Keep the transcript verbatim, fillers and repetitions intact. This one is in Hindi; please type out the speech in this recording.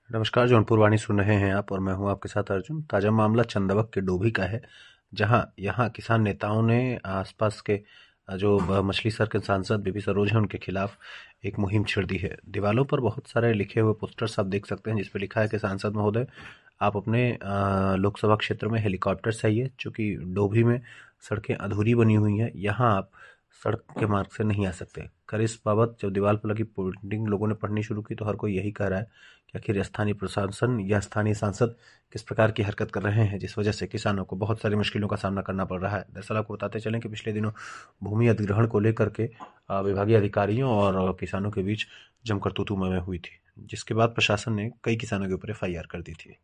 नमस्कार, जौनपुर वाणी सुन रहे हैं आप और मैं हूं आपके साथ अर्जुन। ताजा मामला चंदवक के डोभी का है, जहां यहां किसान नेताओं ने आसपास के जो ब- मछली शहर के सांसद बीपी सरोज हैं उनके खिलाफ एक मुहिम छेड़ दी है। दीवालों पर बहुत सारे लिखे हुए पोस्टर्स आप देख सकते हैं, जिसपे लिखा है कि सांसद महोदय, आप अपने अ, लोकसभा क्षेत्र में हेलीकॉप्टर से आइए, चूंकि डोभी में सड़कें अधूरी बनी हुई हैं, यहाँ आप सड़क के मार्ग से नहीं आ सकते। खैर, इस बाबत जब दीवार पर लगी पोस्टिंग लोगों ने पढ़नी शुरू की तो हर कोई यही कह रहा है कि आखिर स्थानीय प्रशासन या स्थानीय सांसद किस प्रकार की हरकत कर रहे हैं, जिस वजह से किसानों को बहुत सारी मुश्किलों का सामना करना पड़ रहा है। दरअसल आपको बताते चलें कि पिछले दिनों भूमि अधिग्रहण को लेकर के अ, विभागीय अधिकारियों और किसानों के बीच जमकर तू तू मैं मैं हुई थी, जिसके बाद प्रशासन ने कई किसानों के ऊपर एफ आई आर कर दी थी।